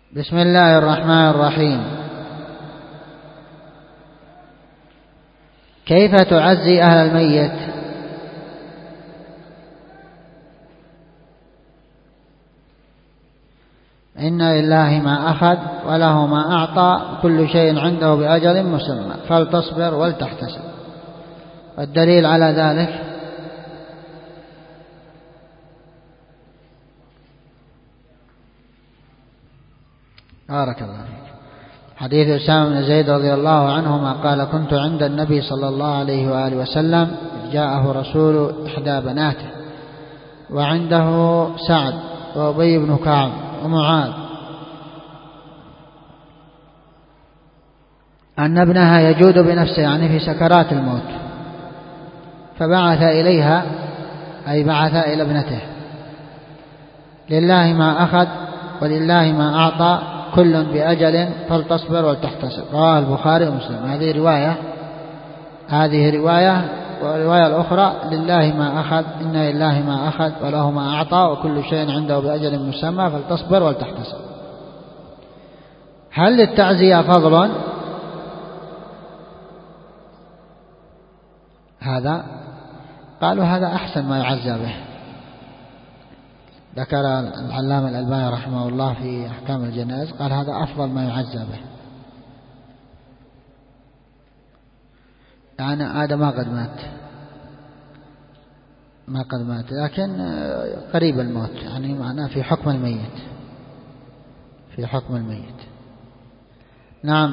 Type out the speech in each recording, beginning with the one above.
بسم الله الرحمن الرحيم. كيف تعزي أهل الميت؟ إن لله ما أخذ وله ما أعطى، كل شيء عنده بأجل مسمى، فلتصبر ولتحتسب. والدليل على ذلك بارك الله فيك حديث أسامة بن زيد رضي الله عنهما قال: كنت عند النبي صلى الله عليه وآله وسلم، جاءه رسول إحدى بناته وعنده سعد وأبي بن كعب ومعاذ أن ابنها يجود بنفسه، يعني في سكرات الموت، فبعث إليها، أي بعث إلى ابنته: لله ما أخذ ولله ما أعطى، كل بأجل، فلتصبر ولتحتسب. رواه البخاري ومسلم. هذه رواية، والرواية الأخرى: لله ما أخذ، إن لله ما أخذ وله ما أعطى، وكل شيء عنده بأجل مسمى، فلتصبر ولتحتسب. هل للتعزية فضل؟ هذا قالوا هذا أحسن ما يعزى به. ذكر العلامة الألباني رحمه الله في أحكام الجنائز، قال هذا أفضل ما يعزى به، يعني عاد ما قد مات لكن قريب الموت، يعني معناه في حكم الميت. نعم،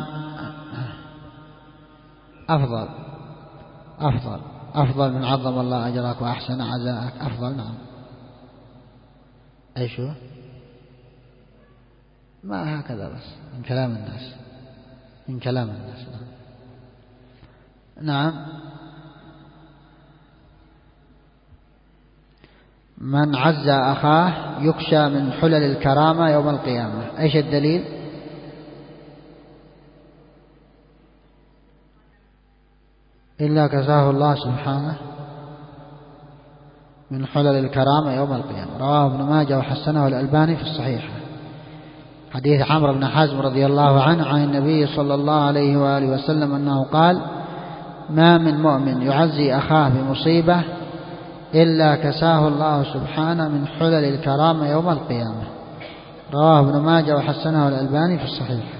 أفضل من عظم الله أجرك وأحسن عزاءك، أفضل. نعم. أي شو؟ ما هكذا، بس من كلام الناس. نعم. من عزى أخاه يكشى من حلل الكرامة يوم القيامة. إيش الدليل؟ إلا كساه الله سبحانه من حلل الكرامة يوم القيامة. رواه ابن ماجه وحسنه الألباني في الصحيح. حديث عمرو بن حزم رضي الله عنه عن النبي صلى الله عليه وآله وسلم أنه قال: ما من مؤمن يعزي أخاه بمصيبة إلا كساه الله سبحانه من حلل الكرامة يوم القيامة. رواه ابن ماجه وحسنه الألباني في الصحيح.